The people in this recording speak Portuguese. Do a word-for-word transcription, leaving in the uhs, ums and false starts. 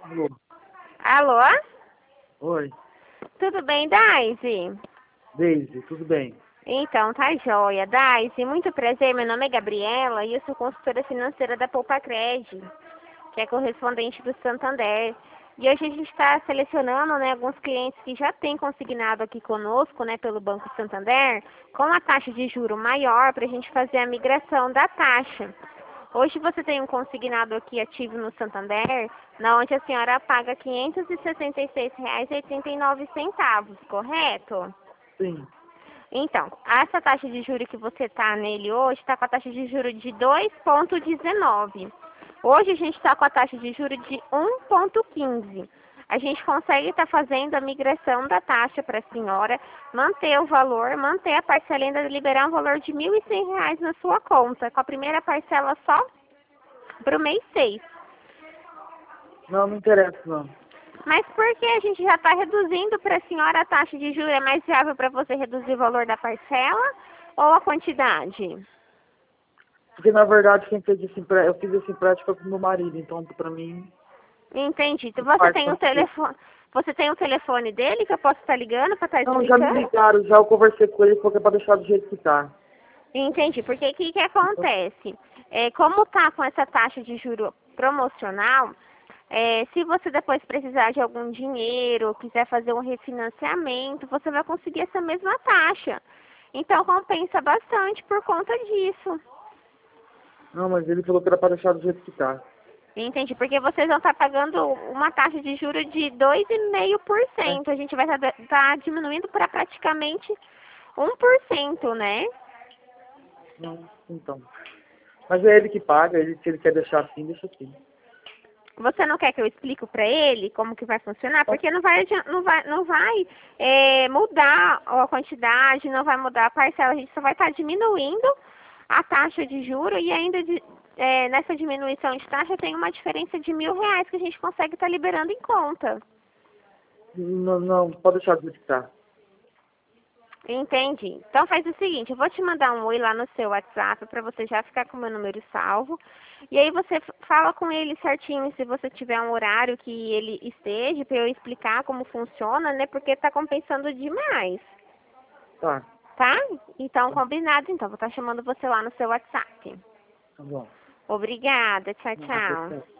Alô? Alô? Oi, Tudo bem, Daisy? Daisy, tudo bem? Então, tá joia. Daisy, muito prazer. Meu nome é Gabriela e eu sou consultora financeira da Poupa Cred, que é correspondente do Santander. E hoje a gente está selecionando, né, alguns clientes que já têm consignado aqui conosco, né, pelo Banco Santander, com a taxa de juro maior para a gente fazer a migração da taxa. Hoje você tem um consignado aqui ativo no Santander, na onde a senhora paga quinhentos e sessenta e seis reais e oitenta e nove centavos, correto? Sim. Então, essa taxa de juros que você está nele hoje está com a taxa de juros de dois vírgula dezenove. Hoje a gente está com a taxa de juros de um vírgula quinze. A gente consegue estar fazendo a migração da taxa para a senhora, manter o valor, manter a parcela e ainda liberar um valor de mil e cem reais na sua conta, com a primeira parcela só para o mês seis. Não, não interessa, não. Mas por que a gente já está reduzindo para a senhora a taxa de juros? É mais viável para você reduzir o valor da parcela ou a quantidade? Porque, na verdade, quem fez esse empréstimo, eu fiz esse empréstimo foi pro meu marido, então, pra mim, Entendi. Então não você parte tem o tanto disso. telefone, você tem o telefone dele que eu posso estar ligando para estar Não, já me explicando? ligaram, já eu conversei com ele, ele falou que é pra deixar do jeito que tá. Entendi. Porque o que, que Então, acontece? É, como tá com essa taxa de juro promocional, é, se você depois precisar de algum dinheiro, quiser fazer um refinanciamento, você vai conseguir essa mesma taxa. Então compensa bastante por conta disso. não, mas ele falou que era pra deixar do jeito que tá. Entendi, porque vocês vão estar pagando uma taxa de juros de dois vírgula cinco por É, cento. A gente vai estar diminuindo para praticamente um por cento, né? não, então. Mas é ele que paga, ele, se ele quer deixar assim, deixa assim. Você não quer que eu explique para ele como que vai funcionar? Mas, Porque não vai, adi- não vai, não vai é, mudar a quantidade, não vai mudar a parcela. A gente só vai estar diminuindo a taxa de juros e ainda de- é, nessa diminuição de taxa tem uma diferença de mil reais que a gente consegue estar liberando em conta. não, não, pode deixar do jeito que tá. Entendi. Então faz o seguinte, eu vou te mandar um oi lá no seu WhatsApp para você já ficar com o meu número salvo. E aí você f- fala com ele certinho se você tiver um horário que ele esteja para eu explicar como funciona, né? Porque tá compensando demais, Tá, tá? Então combinado, então vou estar chamando você lá no seu WhatsApp. tá bom. Obrigada, tchau, Nada, tchau. tá.